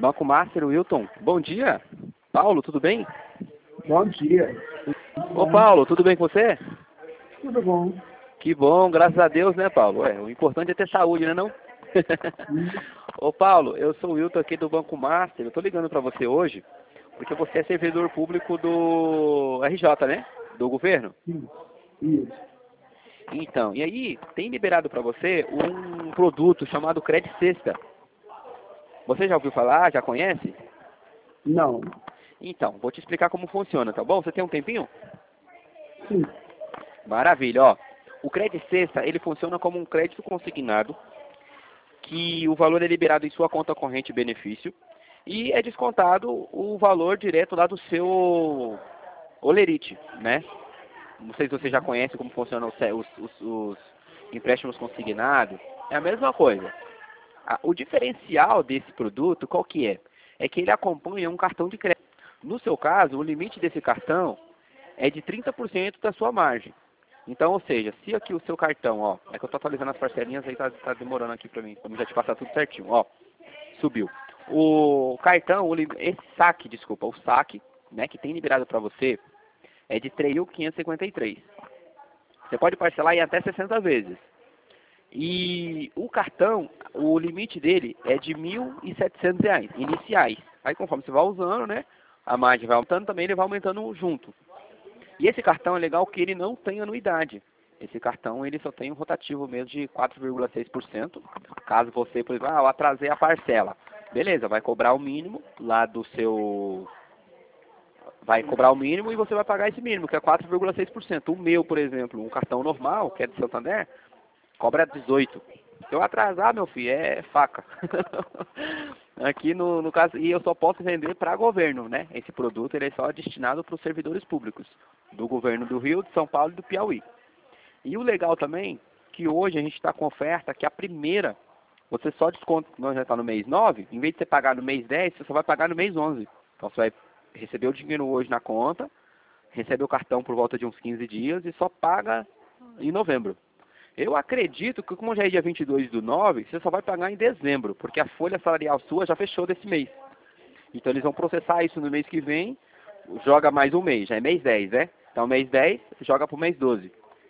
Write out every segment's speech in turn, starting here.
Banco Master, Wilton. Bom dia. Paulo, tudo bem? Bom dia. Ô Paulo, tudo bem com você? Tudo bom. Que bom, graças a Deus, né, Paulo? O importante é ter saúde, né não? Ô Paulo, eu sou o Wilton aqui do Banco Master. Eu tô ligando para você hoje porque você é servidor público do RJ, né? Do governo. Isso. Então, e aí tem liberado para você um produto chamado Credit Sexta. Você já ouviu falar? Já conhece? Não. Então, vou te explicar como funciona, tá bom? Você tem um tempinho? Sim. Maravilha, ó. O Credit Sexta, ele funciona como um crédito consignado, que o valor é liberado em sua conta corrente benefício e é descontado o valor direto lá do seu Olerite, né? Não sei se você já conhece como funcionam os empréstimos consignados. É a mesma coisa. O diferencial desse produto, qual que é? É que ele acompanha um cartão de crédito. No seu caso, o limite desse cartão é de 30% da sua margem. Então, ou seja, se aqui o seu cartão, ó, é que eu tô atualizando as parcelinhas, aí tá demorando aqui pra mim já te passar tudo certinho, ó, subiu. O cartão, esse saque, desculpa, o saque, né, que tem liberado pra você, é de 3.553. Você pode parcelar em até 60 vezes. E o cartão, o limite dele é de R$ 1.700 iniciais. Aí conforme você vai usando, né, a margem vai aumentando, também ele vai aumentando junto. E esse cartão é legal que ele não tem anuidade. Esse cartão ele só tem um rotativo mesmo de 4,6%. Caso você, por exemplo, eu atrasei a parcela. Beleza, vai cobrar o mínimo lá do seu... Vai cobrar o mínimo e você vai pagar esse mínimo, que é 4,6%. O meu, por exemplo, um cartão normal, que é de Santander, cobra 18%. Se eu atrasar, meu filho, é faca. Aqui no caso, e eu só posso vender para governo, né? Esse produto ele é só destinado para os servidores públicos do governo do Rio, de São Paulo e do Piauí. E o legal também, que hoje a gente está com oferta que a primeira, você só desconta, nós já está no mês 9, em vez de você pagar no mês 10, você só vai pagar no mês 11. Então você vai receber o dinheiro hoje na conta, recebe o cartão por volta de uns 15 dias e só paga em novembro. Eu acredito que, como já é dia 22/9, você só vai pagar em dezembro, porque a folha salarial sua já fechou desse mês. Então eles vão processar isso no mês que vem, joga mais um mês, já é mês 10, né? Então mês 10 joga para o mês 12.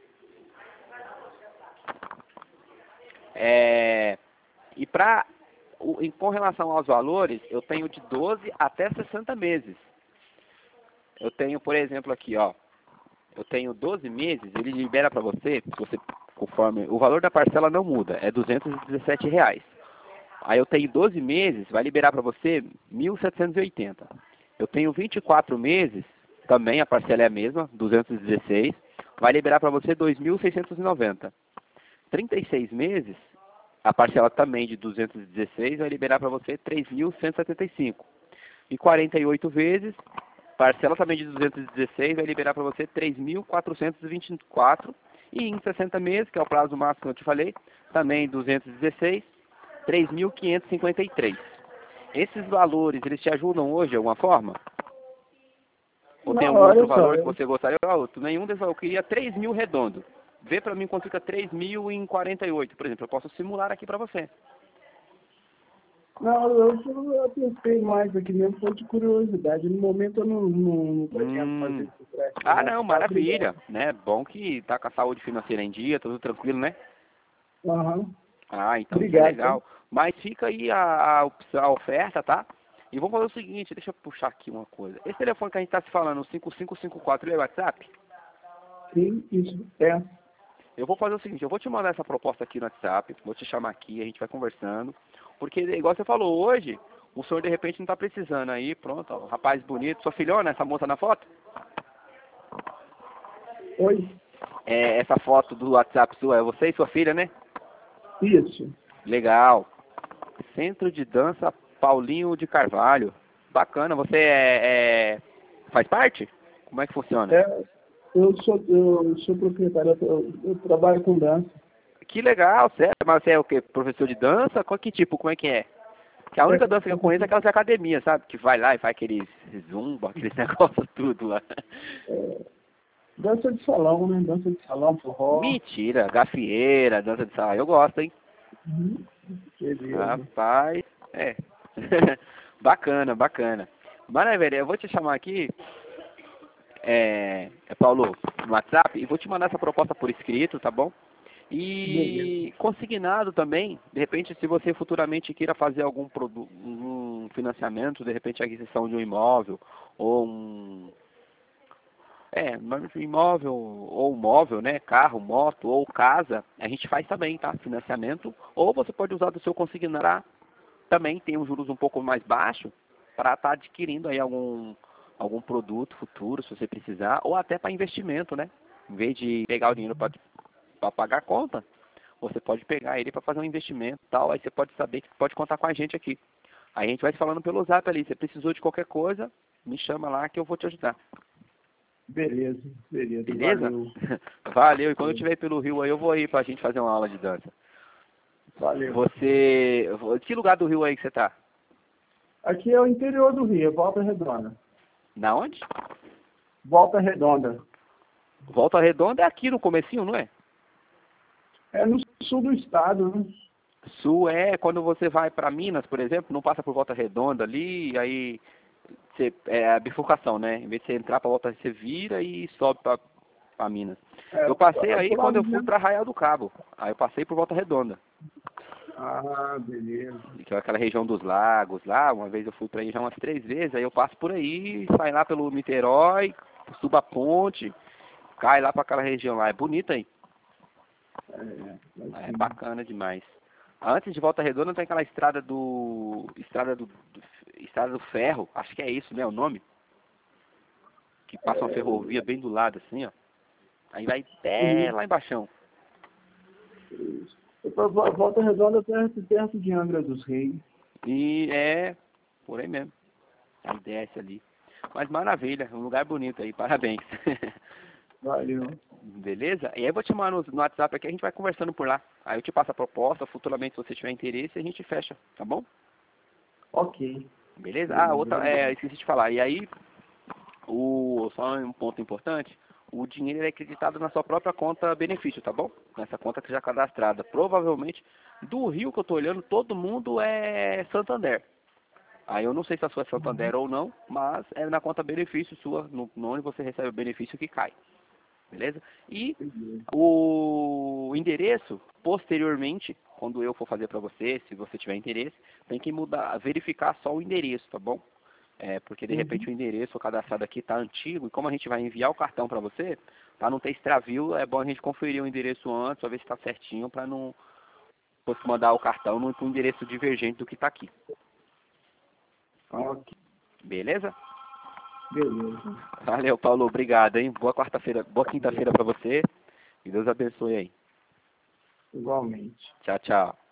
E com relação aos valores, eu tenho de 12 até 60 meses. Eu tenho, por exemplo, aqui, ó. Eu tenho 12 meses, ele libera para você, conforme o valor da parcela não muda, é R$ 217. Aí eu tenho 12 meses, vai liberar para você 1.780. Eu tenho 24 meses, também a parcela é a mesma, 216, vai liberar para você 2.690. 36 meses, a parcela também de 216 vai liberar para você 3.175. E 48 vezes, parcela também de 216 vai liberar para você 3.424. E em 60 meses, que é o prazo máximo que eu te falei, também 216, 3.553. Esses valores, eles te ajudam hoje de alguma forma? Ou tem algum outro valor que você gostaria? Outro, nenhum desses, eu queria 3.000 redondo. Vê para mim quanto fica 3.048, por exemplo. Eu posso simular aqui para você. Não, eu pensei mais aqui mesmo, foi de curiosidade. No momento eu não pretendo fazer esse crédito. Ah, não, maravilha. Né? Bom que tá com a saúde financeira em dia, tudo tranquilo, né? Aham. Ah, então Obrigado, isso é legal. Mas fica aí a oferta, tá? E vamos fazer o seguinte, deixa eu puxar aqui uma coisa. Esse telefone que a gente tá se falando, o 5554, ele é WhatsApp? Sim, isso é. Eu vou fazer o seguinte, eu vou te mandar essa proposta aqui no WhatsApp, vou te chamar aqui, a gente vai conversando. Porque, igual você falou, hoje, o senhor de repente não tá precisando aí, pronto, ó, rapaz bonito, sua filhona, essa moça na foto? Oi? Essa foto do WhatsApp sua, é você e sua filha, né? Isso. Legal. Centro de Dança Paulinho de Carvalho. Bacana, você faz parte? Como é que funciona? Eu sou proprietário, eu trabalho com dança. Que legal, sério. Mas você é o quê? Professor de dança? Qual que tipo? Como é que é? Que a única dança que eu conheço é aquelas de academia, sabe? Que vai lá e faz aqueles zumba, aqueles negócios tudo lá. Dança de salão, né? Dança de salão, forró. Mentira, gafieira, dança de salão. Eu gosto, hein? Beleza. Rapaz, Bacana, bacana. Maravilha, eu vou te chamar aqui, Paulo, no WhatsApp, e vou te mandar essa proposta por escrito, tá bom? Beleza. E consignado também, de repente, se você futuramente queira fazer algum um financiamento, de repente a aquisição de um imóvel, ou normalmente um imóvel ou um móvel, né? Carro, moto ou casa, a gente faz também, tá? Financiamento. Ou você pode usar do seu consignado, também tem um juros um pouco mais baixo, para estar adquirindo aí algum produto futuro, se você precisar, ou até para investimento, né? Em vez de pegar o dinheiro para pagar a conta, você pode pegar ele para fazer um investimento e tal, aí você pode saber que pode contar com a gente aqui. Aí a gente vai se falando pelo zap ali, você precisou de qualquer coisa, me chama lá que eu vou te ajudar. Beleza, beleza. Beleza? Valeu. Valeu, e quando eu estiver pelo Rio aí eu vou aí pra gente fazer uma aula de dança. Valeu. Que lugar do Rio aí que você tá? Aqui é o interior do Rio, Volta Redonda. Na onde? Volta Redonda. Volta Redonda é aqui no comecinho, não é? É no sul do estado, né? Sul é quando você vai para Minas, por exemplo, não passa por Volta Redonda ali, aí é a bifurcação, né? Em vez de você entrar para Volta, você vira e sobe para Minas. É, Eu passei é aí por lá quando eu fui mesmo. para Arraial do Cabo. Aí eu passei por Volta Redonda, Ah, beleza. que é aquela região dos lagos lá. Uma vez eu fui para aí já umas 3 vezes, aí eu passo por aí, saio lá pelo Niterói, subo a ponte, cai lá para aquela região lá. É bonita aí. É Assim, bacana demais. Antes de Volta Redonda tem aquela estrada do ferro, acho que é isso, né, o nome? Que passa uma ferrovia bem do lado assim, ó. Aí vai até uhum. lá embaixo. Isso. Volta Redonda perto de Angra dos Reis. E é por aí mesmo. Aí desce ali. Mas maravilha, um lugar bonito aí, parabéns. Valeu. Beleza? E aí eu vou te chamar no WhatsApp aqui, a gente vai conversando por lá. Aí eu te passo a proposta, futuramente se você tiver interesse, a gente fecha, tá bom? Ok. Beleza? Ah, Beleza, outra, obrigado. esqueci de falar. E aí, só um ponto importante, o dinheiro é acreditado na sua própria conta benefício, tá bom? Nessa conta que já é cadastrada. Provavelmente, do Rio que eu tô olhando, todo mundo é Santander. Aí eu não sei se a sua é Santander ou não, mas é na conta benefício sua, no onde você recebe o benefício que cai. Beleza? E Beleza. o endereço, posteriormente, quando eu for fazer para você, se você tiver interesse, tem que mudar, verificar só o endereço, tá bom? Porque de repente Uhum. o endereço cadastrado aqui está antigo, e como a gente vai enviar o cartão para você, para não ter extravio, é bom a gente conferir o endereço antes, para ver se está certinho, para não fosse mandar o cartão no endereço divergente do que está aqui. Ok. Beleza? Beleza. Valeu, Paulo. Obrigado, hein? Boa quarta-feira, boa quinta-feira para você. E Deus abençoe aí. Igualmente. Tchau, tchau.